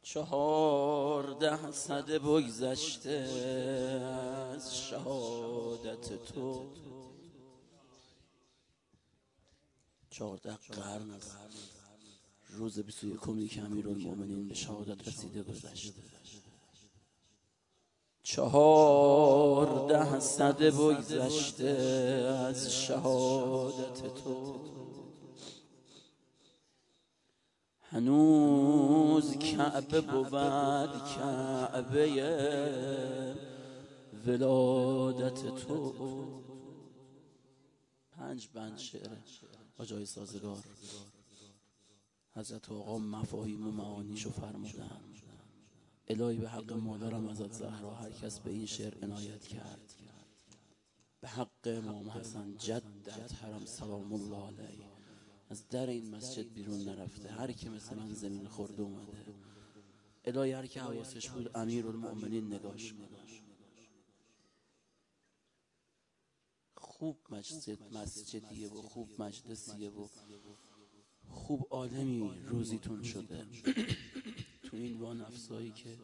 14 سده بگذشته از شهادت تو، 14 قرن از روز 21 که امیرالمومنین به شهادت رسیده گذشته. 14 سده بگذشته از شهادت تو، هنوز کعبه بود کعبه ولادت تو. 5 بند شعر آجای سازگار حضرت آقا مفاهیم و معانیشو فرمودن. الهی به حق مادرم حضرت زهرا هر کس به این شعر عنایت کرد، به حق امام حسن جدت حرم سلام الله علیه از در این مسجد بیرون نرفته، هر کی مثل من زمین خورده اومده، الهی هر کی حواسش بود امیرالمومنین نگاش کنه. خوب مسجدیه و خوب مجلسیه و خوب عالمی روزیتون شده تو این وانفسایی که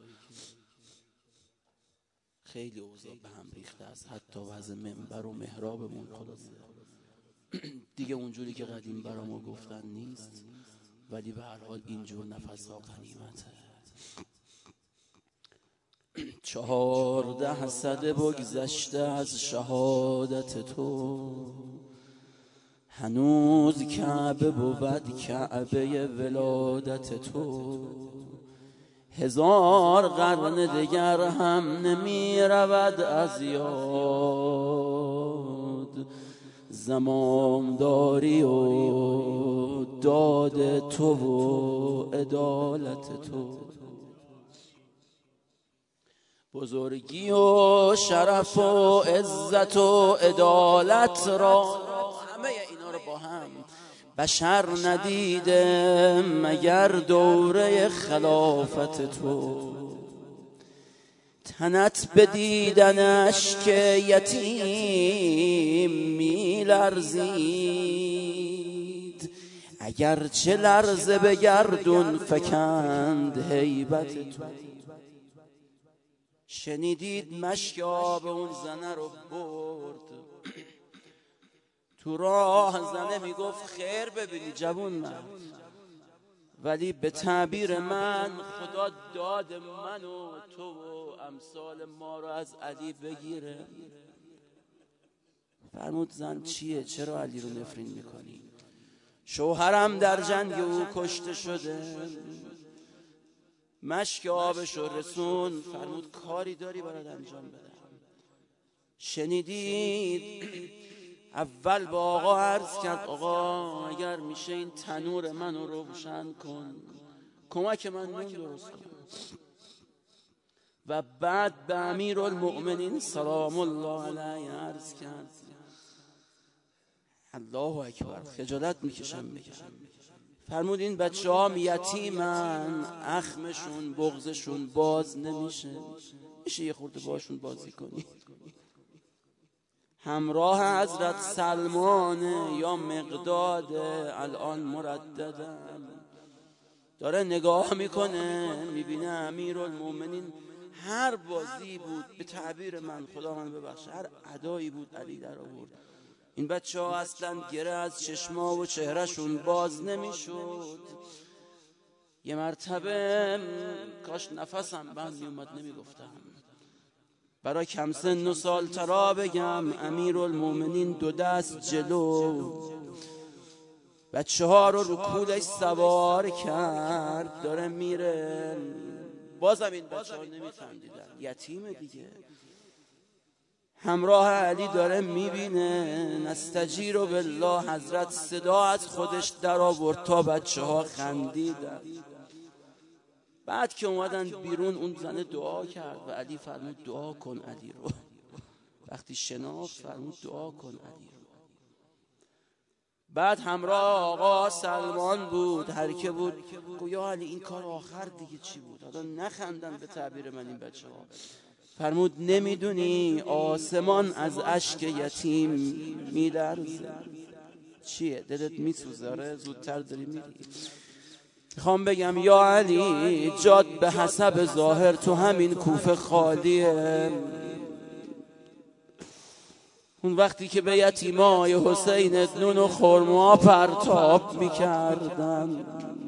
خیلی اوضاع به هم ریخته است، حتی وضع منبر و محرابمون خلاصه دیگه اونجوری که قدیم برامو گفتن نیست، ولی به هر حال اینجور نفس‌ها غنیمته. 14 سده بگذشته از شهادت تو، هنوز کعبه بود کعبه ولادت تو. 1000 قرن دگر هم نمی رود از یاد، زمامداری و داد تو و عدالت تو. بزرگی و شرف و عزت و عدالت را، همه اینا رو با هم بشر ندیده مگر دوره خلافت تو. تنت بدیدنش که یتیم می لرزید، اگر چه لرزه به گردون فکند هیبت تو. شنیدید مشک آب اون زنه رو برد تو راه، زنه میگفت خیر ببینی جوون مرد، ولی به تعبیر من خدا داد من و تو و امثال ما رو از علی بگیره. فرمود زن چیه؟ چرا علی رو نفرین میکنی؟ شوهرم در جنگ او کشته شده. مشک آبش رو رسون. فرمود کاری داری برات انجام بدم؟ شنیدید اول با آقا عرض کرد آقا اگر میشه این تنور منو روشن کن، کمک من نون درست کن. و بعد به امیرالمؤمنین سلام الله علیه عرض کرد الله اکبر، خجالت میکشم بگم. فرمود این بچه ها یتیمن، اخمشون بغضشون باز نمیشه، میشه یه خورده باشون بازی کنی؟ همراه حضرت سلمان یا مقداد الان مرددم داره نگاه میکنه، میبینه امیرالمومنین هر بازی بود به تعبیر من، خدا من ببخشه، هر ادایی بود علی در آورد. این بچه ها اصلا گره از چشما و چهرهشون باز نمیشد. یه مرتبه کاش نفسم بند میومد نمیگفتم، برای کم سن و سال ترا بگم امیرالمومنین 2 دست جلو بچه ها رو کولش سوار کرد، داره میره. بازم این بچه ها نمیخندیدن، یتیمه دیگه. همراه علی داره میبینه. نستجیر بالله حضرت صدا از خودش در آورد تا بچه ها خندیدن. بعد که اومدن بیرون اون زنه دعا کرد و علی فرمود دعا کن علی رو. وقتی شناخت فرمود دعا کن علی رو. بعد همراه آقا سلمان بود، هر که بود گویا علی این کار آخر دیگه چی بود؟ حالا نخندن به تعبیر من این بچه ها. فرمود نمیدونی آسمان از اشک یتیم میلرزه. چیه؟ دلت میسوزه؟ زودتر داری میری. میخوام بگم یا علی جاد به حسب ظاهر تو همین کوفه خالیه. اون وقتی که به یتیمای حسین نون و خرما پرتاب میکردن،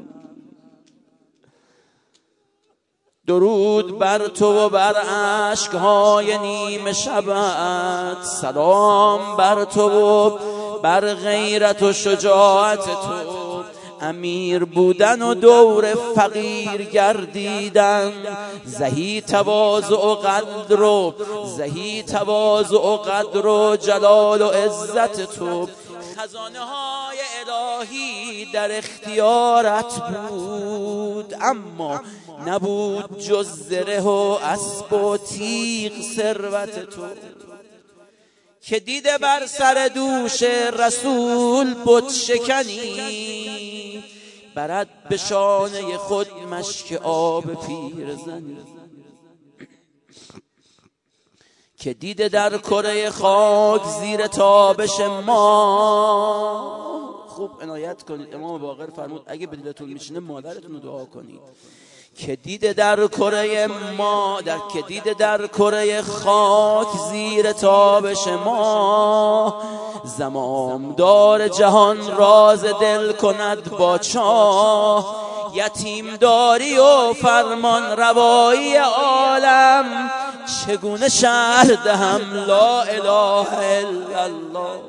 درود بر تو و بر اشکهای نیمه شبت، سلام بر تو و بر غیرت و شجاعت تو، امیر بودن و دور فقیر گردیدن، زهی تواضع و قدر و زهی تواضع و قدر و جلال و عزت تو، خزانه های الهی در اختیارت بود، اما نبود جز زره و اسب و تیغ ثروت تو، که دیده بر سر دوش رسول بت شکنی، برد به شانه خود مشک آب پیرزنی، که دیده در کره خاک زیر تابش ما. خوب عنایت کنید، امام باقر فرمود اگه به دلتون میشینه مادرتون رو دعا کنید. که دیده در کره ما، که دیده در کره خاک زیر تابش ما، زمامدار جهان راز دل کند با چاه، یتیم داری و فرمان روایی عالم، چگونه شرح دهم لا اله الا الله.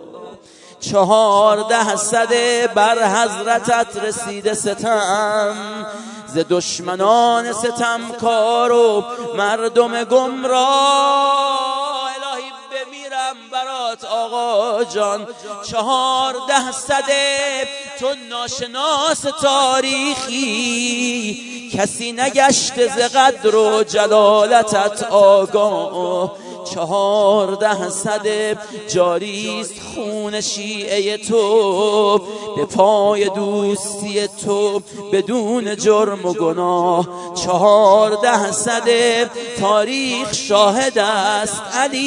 14 صده بر حضرتت رسیده ستم، ز دشمنان ستمکار و مردم گمراه، الهی بمیرم برات آقا جان. 14 صده تو ناشناس تاریخی، کسی نگشته ز قدر و جلالتت آگاه. 14 صده جاریست خون شیعه تو، به پای دوستی تو بدون جرم و گناه. 14 صده تاریخ شاهد است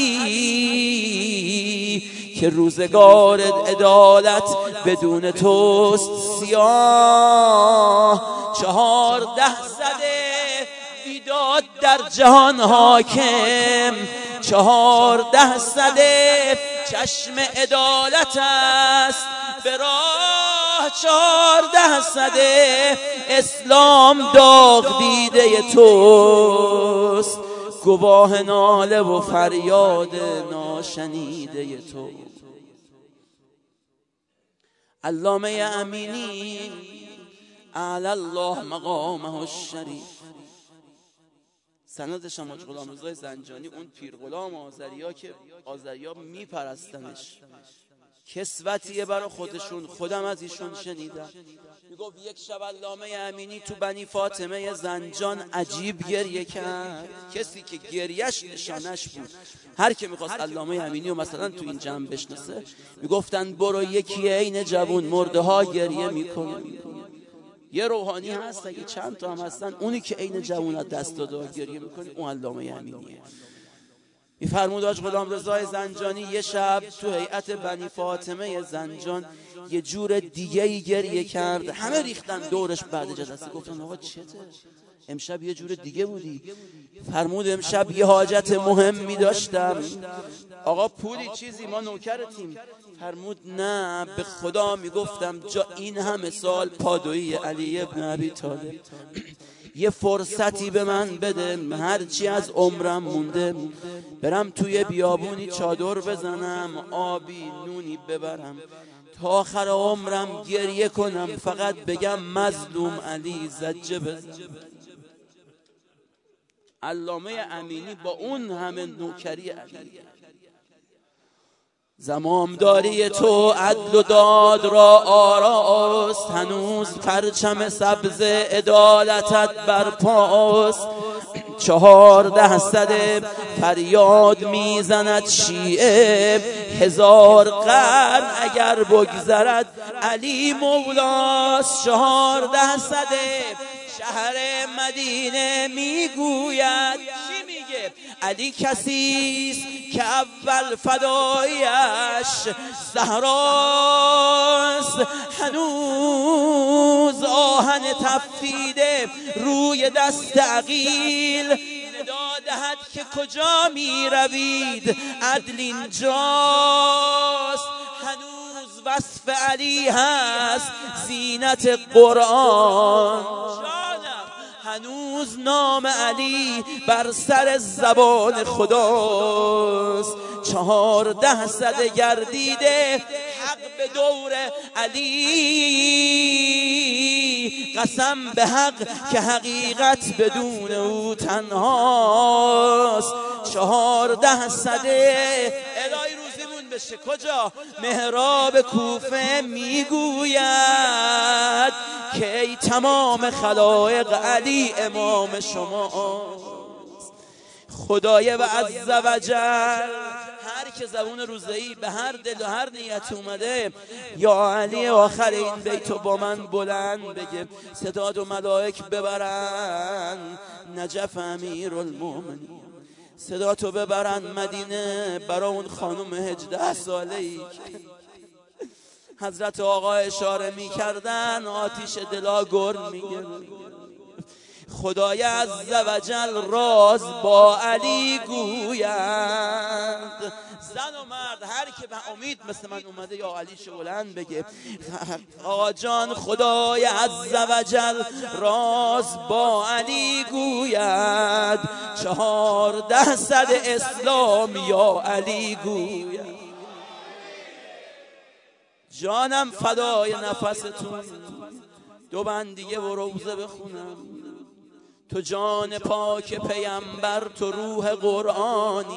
علی، که روزگار عدالت بدون توست سیاه. 14 صده بیداد در جهان حاکم، 14 صده چشم عدالت است به راه. 14 صده اسلام داغ دیده توست، گواه ناله و فریاد ناشنیده تو. علامه امینی اعلی الله مقامه الشریف، سندش هم حاج غلامرضا زنجانی، اون پیر غلام آذریا که آذریا میپرستنش، کسوتیه برای خودشون. خودم از ایشون شنیدم، میگفت یک شب علامه امینی تو بنی فاطمه زنجان عجیب گریه کرد. کسی که گریهش نشانش بود، هر که میخواست علامه امینی و مثلا تو این جمع بشناسه میگفتن برو یکی عین جوون مرده ها گریه میکنه. یه روحانی هست اگه چند تا هم هستن، اونی که عین جوونات دست داده گریه میکنه اون علامه امینیه. میفرمود حاج غلامرضا زنجانی یه شب تو هیئت بنی فاطمه زنجان یه جور دیگه‌ای گریه کرد. همه ریختن دورش بعد جلسه، گفتن آقا چته؟ امشب یه جور دیگه بودی. فرمود امشب یه حاجت مهمی داشتم. آقا پولی چیزی ما نوکرتیم؟ فرمود نه، به خدا میگفتم جا این همه سال پادویی علی ابن ابی طالب، یه فرصتی به من بده، هرچی از عمرم مونده برم توی بیابونی چادر بزنم، آبی نونی ببرم، تا آخر عمرم گریه کنم، فقط بگم مظلوم علی زجه بزن. علامه امینی با اون همه نوکری علی، زمامداری تو عدل و داد را آراست، هنوز پرچم سبز عدالتت برپاست. 14 صده فریاد میزند شیعه، 1000 قرن اگر بگذرد علی مولاست. 14 صده شهر مدینه میگوید، چی میگه؟ علی کسیست که اول فدایش زهراست، هنوز آهن تفیده روی دست عقیل ندا دهد که کجا می روید عدل اینجاست. هنوز وصف علی هست زینت قرآن، هنوز نام علی بر سر زبان خداست. 14 سده گردیده حق به دور علی، قسم به حق که حقیقت بدون او تنهاست. 14 سده الهی روزیمون بشه کجا؟ محراب کوفه میگوید که ای تمام خلایق علی امام شماست. خدای و عز و جل هر که زبون روزه‌ای به هر دل و هر نیت اومده یا علی آخر این بیتو با من بلند بگه، ستاد و ملائک ببرن نجف امیرالمومنین، صدا تو ببرن مدینه برا اون خانم 18 ساله‌ای که حضرت آقا اشاره میکردن آتیش دلا گرم میگه. خدای عز و جل راز با علی گوید، زن و مرد هر که به امید مثل من اومده یا علی شو بلند بگه. آقا جان خدای عز و جل راز با علی گوید، 14 سده اسلام یا علی گوید. جانم فدای نفستون، 2 بند دیگه و روزه بخونم. تو جان پاک پیامبر، تو روح قرآنی.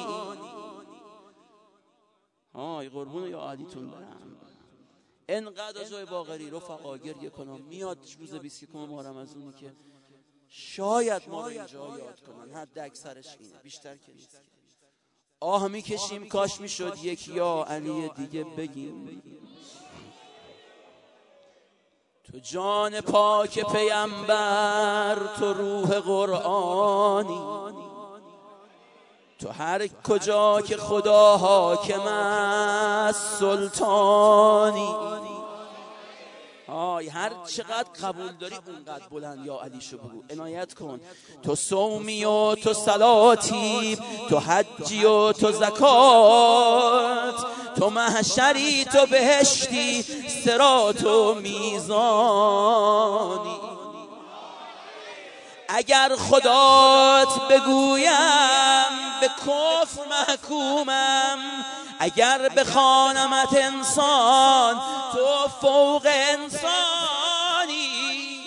آی قربون یا علیتون برم. انقدر جای باقری رفقا گریه کنم میاد روز 21 ماه رمضانی که شاید ما رو اینجا یاد کنن، حد اکثرش اینه، بیشتر که نیست. آه میکشیم کاش میشد یک یا علی دیگه بگیم. تو جان پاک پیامبر، تو روح قرآنی، تو هر کجا که خدا حاکم است سلطانی. هر چقدر قبول داری اونقدر بلند یا علی شو بگو، عنایت کن. تو صومی و تو صلاتی، تو حجی و تو زکات، تو محشری تو بهشتی، صراط و میزانی. اگر خدات بگویم به کفر محکومم، اگر بخوانمت انسان تو فوق انسانی.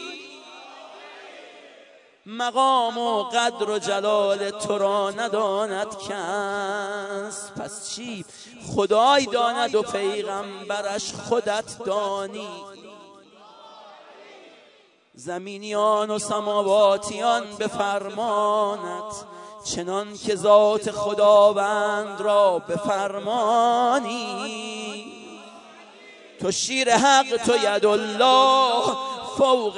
مقام و قدر و جلال تو را نداند کس، پس چی خدای داند و پیغمبرش خودت دانی. زمینیان و سماواتیان به فرمانت، چنان که ذات خداوند را به فرمانی. تو شیر حق، تو ید الله فوق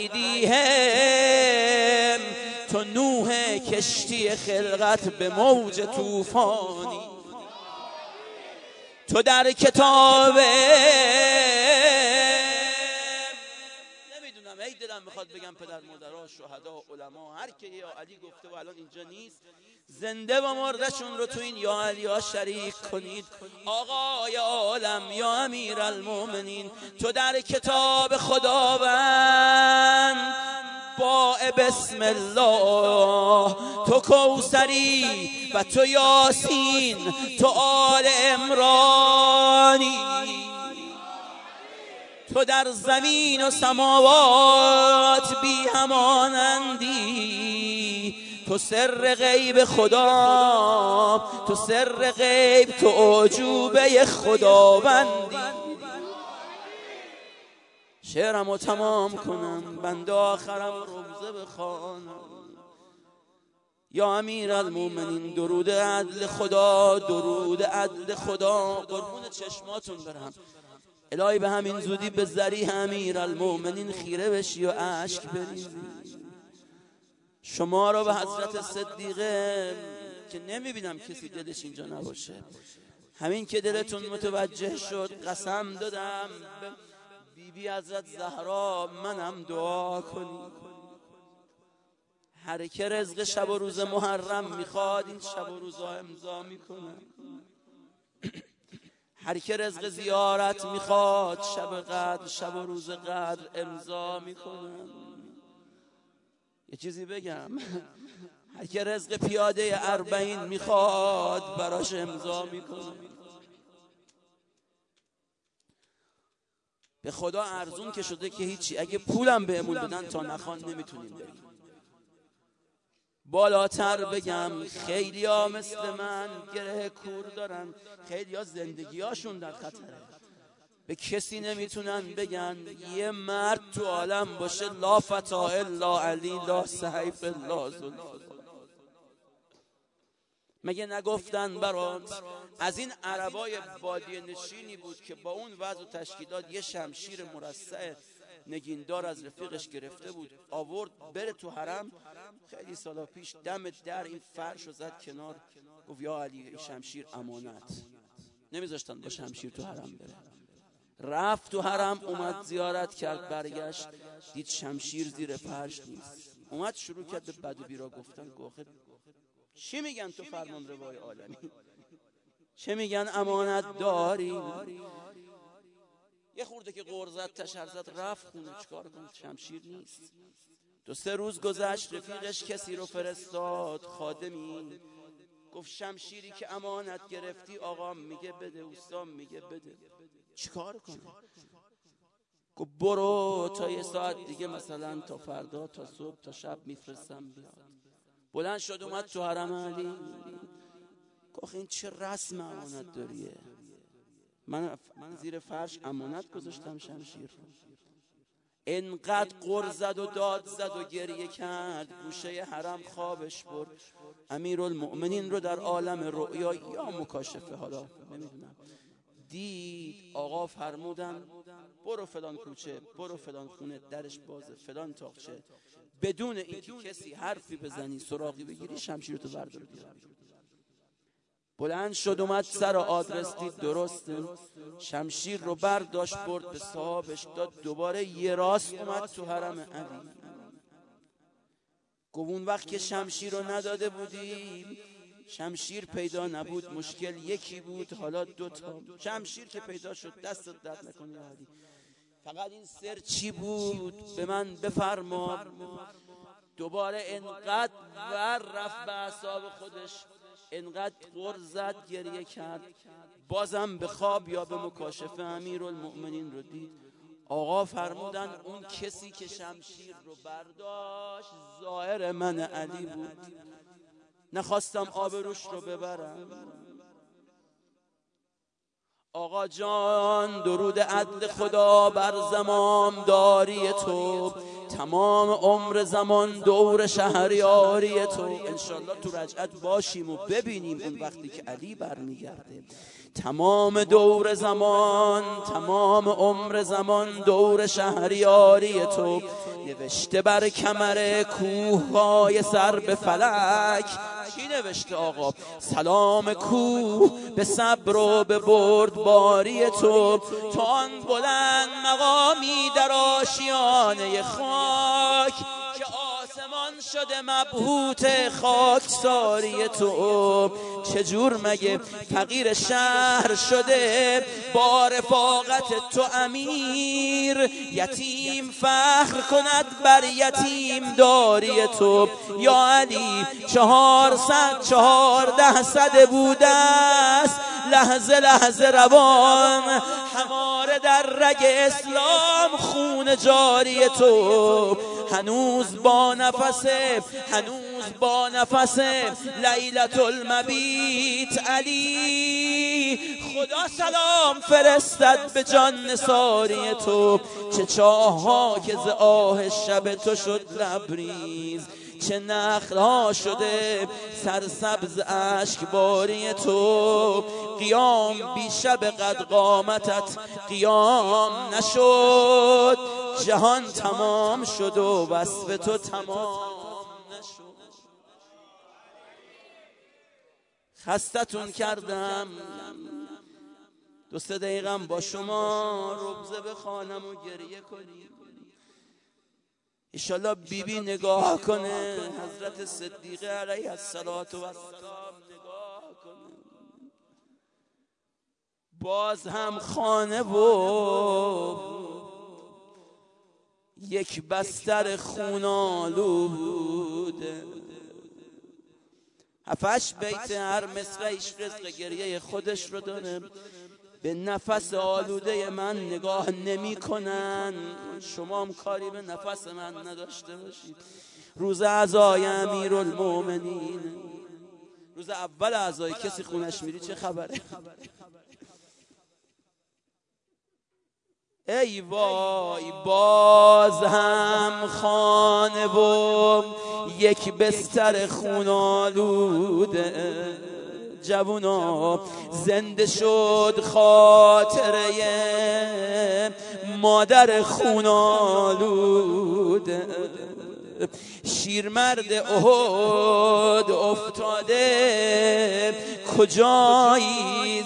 ایدیهم، تو نوح کشتی خلقت به موج طوفانی. تو در کتاب ای دلم میخواد بگم پدر مادرها، شهدا، علما، هر که یا علی گفته و الان اینجا نیست، زنده و مردشون رو تو این یا علی ها شریک کنید. آقای عالم یا امیرالمومنین، تو در کتاب خداوند با بسم الله، تو کوثری و تو یاسین، تو آل عمرانی. تو در زمین و سماوات بی همانندی، تو سر غیب خدا، تو سر غیب، تو عجوبه خداوندی. شعرمو تمام کنم، بنده آخرم روزه بخوانم. یا امیرالمومنین، درود عدل خدا، درود عدل خدا. قربون چشماتون برم. الهی به همین زودی به ذریح امیرالمومنین خیره بشی و اشک بریزی. شما رو به حضرت صدیقه که نمیبینم کسی دلش اینجا نباشه. همین که دلتون متوجه شد قسم دادم به بیبی حضرت زهرا منم دعا کنی. هر که رزق شب و روز محرم میخواد این شب و روزها امضا میکنه. هر که رزق زیارت میخواد شب قدر شب و روز قدر امضا میکنه. یه چیزی بگم، هر که رزق پیاده 40 میخواد براش امضا میکنه. به خدا ارزون که شده که هیچی، اگه پولم بهمون بدن تا نخوان نمیتونیم بریم. بالاتر بگم خیلی ها مثل من گره کور دارن، خیلی ها زندگی هاشون در خطره، به کسی نمیتونن بگن یه مرد تو عالم باشه لا فتا الا علی لا سیف الا زلفقار. مگه نگفتن برات از این عربای بادیه نشینی بود که با اون وضع و تشکیلات یه شمشیر مرصع نگیندار از رفیقش گرفته بود آورد بره تو حرم؟ خیلی سالا پیش دم در این فرش رو زد کنار، گفت یا علی این شمشیر امانت. نمیذاشتن با شمشیر تو حرم بره. رفت تو حرم، اومد زیارت کرد، برگشت دید شمشیر زیر فرش نیست. اومد شروع کرد به بد و بیرا گفتن. گفت چی میگن تو فرمان روای عالمی؟ چه میگن امانت داری؟ یه خورده که غر زد تشر زد رفت خونه. چیکار کنه؟ شمشیر نیست. 2-3 روز گذشت، رفیقش کسی رو فرستاد، خادمی، گفت شمشیری که امانت گرفتی آقام میگه بده، اوستام میگه بده. چیکار کنه؟ گفت برو تا یه ساعت دیگه مثلا تا فردا تا صبح تا شب میفرستم بیاد. بلند شد اومد تو حرم علی. گفت این چه رسم امانت داریه؟ من زیر فرش امانت گذاشتم شمشیر رو. انقدر غر زد و داد زد و گریه کرد، گوشه حرم خوابش برد. امیرالمؤمنین رو در عالم رؤیا یا مکاشفه حالا نمیدونم دید. آقا فرمودن برو فلان کوچه، برو فلان خونه، درش بازه، فلان تاقچه، بدون اینکه کسی حرفی بزنی سراغی بگیری شمشیر تو بردار بیار. بلند شد اومد سر آدرس دید درسته، شمشیر رو برداشت برد به صاحبش داد. دوباره یه راست اومد تو حرم علی. گفت اون وقت که شمشیر رو نداده بودی شمشیر پیدا نبود، مشکل یکی بود، حالا 2 تا. شمشیر که پیدا شد دستت درد نکنه علی. فقط این سر چی بود به من بفرما. دوباره انقدر ور رفت به اعصاب خودش، انقدر غر زد گریه کرد، بازم به خواب یا به مکاشفه امیرالمؤمنین رو دید. آقا فرمودن اون کسی که شمشیر رو برداشت ظاهر من علی بود. نخواستم آبروش رو ببرم. آقا جان درود عدل خدا بر زمام داری تو، تمام عمر زمان دور شهریاری تو. انشالله تو رجعت باشیم و ببینیم اون وقتی که علی برمیگرده. تمام دور زمان، تمام عمر زمان دور شهریاری تو. نوشته بر کمر کوههای سر به فلک. کی نوشته آقا؟ سلام کوه به صبر و به بردباری تو. تو آن بلند مقامی در آشیانه خاک که آسمان شده مبهوت خاکساری تو. چجور مگه فقیر شهر شده با رفاقت تو امیر، یتیم فخر کند بر یتیم داری تو. یا علی 414 صده بوده است لحظه لحظه روان، هماره در رگ اسلام خون جاری تو. هنوز با نفسه لیلت المبیت علی، خدا سلام فرستد به جان نثاری تو. چه چاها که ز آه شب تو شد لبریز، چه نخلها شده سرسبز اشکباری تو. قیام بی شب قد قامتت قیام نشد، جهان تمام شد و وصف تو تمام نشد. خستتون کردم، 2-3 دقیقم با شما ربزه بخوانم و گریه کنیم. انشالله بیبی نگاه کنه، حضرت صدیقه علیه الصلاة و السلام نگاه کنه، باز هم خانه و یک بستر خونالوده. 7-8 بیت هر مصرعش رزق گریه خودش رو داره. به نفس آلوده من نگاه نمی کنن، شما هم کاری به نفس من نداشته باشید. روز عزای امیرالمومنین، روز اول عزای کسی خونش میری چه خبره؟ ای وای باز هم خانه و یک بستر خونالوده. جوونا زنده شد خاطره مادر خونالوده. شیرمرد احد افتاده کجایی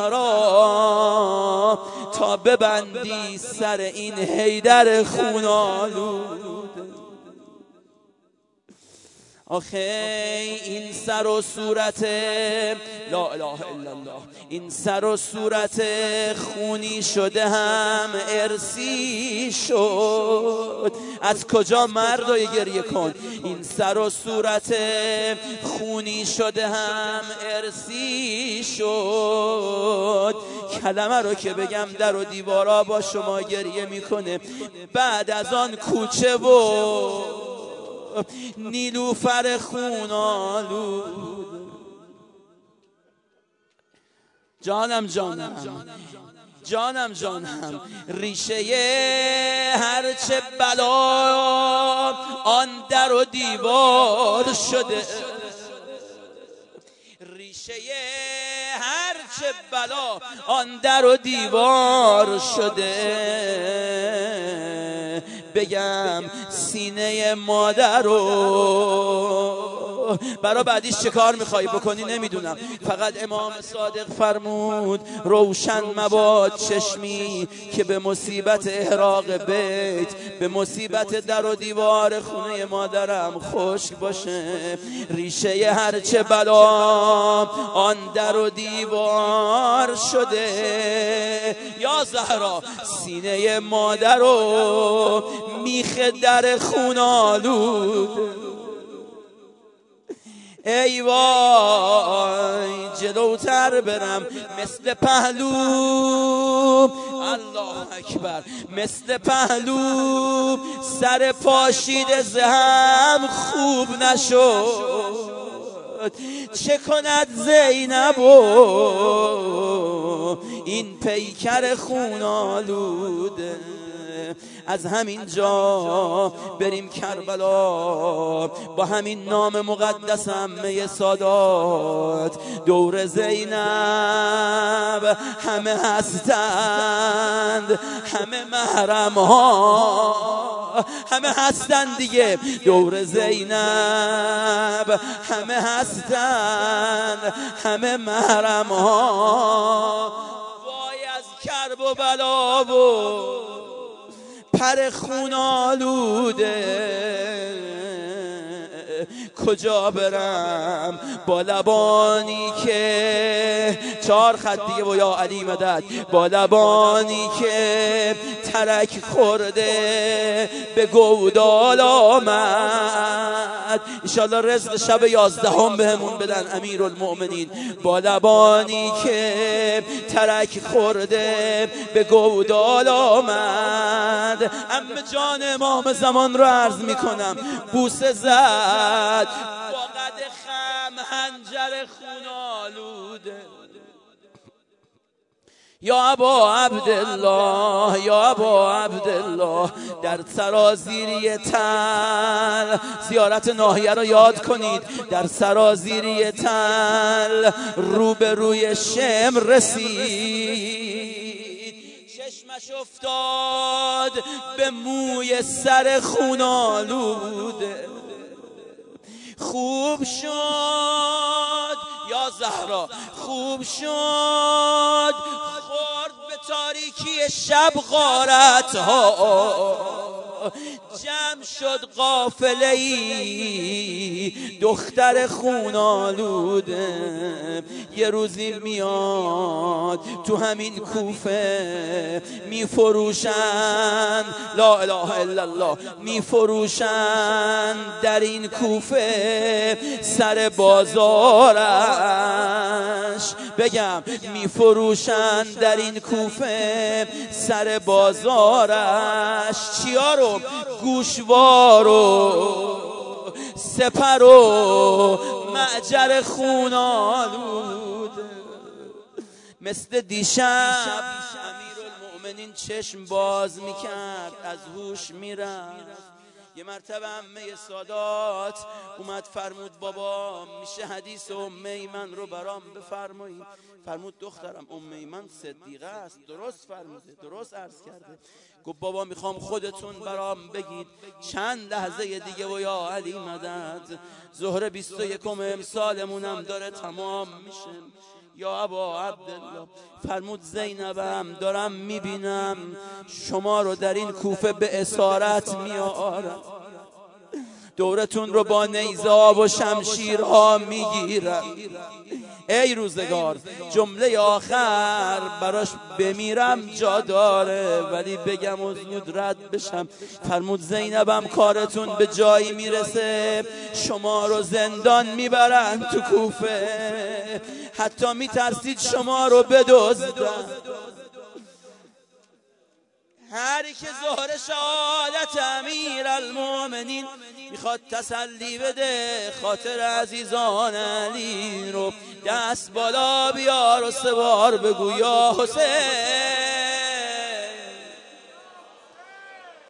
زهرا، تا ببندی سر این حیدر خونالوده. آخه این سر و صورت لا اله الا الله، این سر و صورت خونی شده هم ارسی شد. از کجا مردای گریه کن، این سر و صورت خونی شده هم ارسی شد. کلمه رو که بگم در و دیوارا با شما گریه میکنه. بعد از آن کوچه و نیلوفر خونالود. جانم ریشه هرچه بلا آن در و دیوار شده. ریشه هرچه بلا آن در و دیوار شده. بگم سینه مادر رو برای بعدیش چه کار میخوایی بکنی نمیدونم. فقط امام صادق فرمود روشن مباد چشمی که به مصیبت احراق بیت، به مصیبت در و دیوار خونه مادرم خشک باشه. ریشه هرچه بلا آن در و دیوار شده. یا زهرا سینه مادر رو میخ در خونالود. ای وای جلوتر برم مثل پهلو، الله اکبر، مثل پهلو سر پاشیده زهم خوب نشد. چه کند زینب این پیکر خونالوده. از همین جا بریم کربلا، با همین نام مقدس عمه سادات. دور زینب همه هستند، همه محرم ها همه هستند دیگه. دور زینب همه هستند، همه محرم ها. وای از کرب و بلا و پر خونالوده. کجا برم با لبانی که 4 خط دیگه و یا علی مدد، با لبانی که ترک خورده به گودال آمد. انشالله رزق شب 11 بهمون بدن امیرالمؤمنین. با لبانی که ترک خورده به گودال آمد. عمه جان امام زمان رو عرض میکنم بوسه زد با قد خم حنجر خونالوده. یا ابا عبدالله، یا ابا عبدالله، در سرازیری تل، زیارت ناحیه رو یاد کنید، در سرازیری تل روبروی شمر رسید. چشمش افتاد به موی سر خونالوده. خوب شد یا زهرا خوب شد خورد به تاریکی شب غارت ها جمع شد قافله‌ای دختر خونالوده یه روزی میاد تو همین کوفه میفروشن لا اله الا الله میفروشن در این کوفه سر بازارش بگم میفروشن در این کوفه سر بازارش چیا رو گوشوار و سپر و معجر خونالود مثل دیشب امیرالمؤمنین چشم باز میکرد از هوش میرفت یه مرتبه عمه سادات اومد فرمود بابا میشه حدیث ام ایمن رو برام بفرمایید فرمود دخترم ام ایمن صدیقه است درست فرموده درست عرض کرده گفت بابا میخوام خودتون برام بگید چند لحظه دیگه و یا علی مدد ظهر 21 امسالمونم داره تمام میشه یا ابا عبدالله فرمود زینبم دارم میبینم شما رو در این کوفه به اسارت میارم دورتون رو با نیزه و شمشیرها میگیرم ای روزگار جمله آخر براش بمیرم جا داره ولی بگم و زود رد بشم فرمود زینبم کارتون به جایی میرسه شما رو زندان میبرن تو کوفه حتی میترسید شما رو بدزدن هر که ظهر شهادت امیرالمؤمنین میخواد تسلی بده خاطر عزیزان علی رو دست بالا بیار و سه بار بگو یا حسین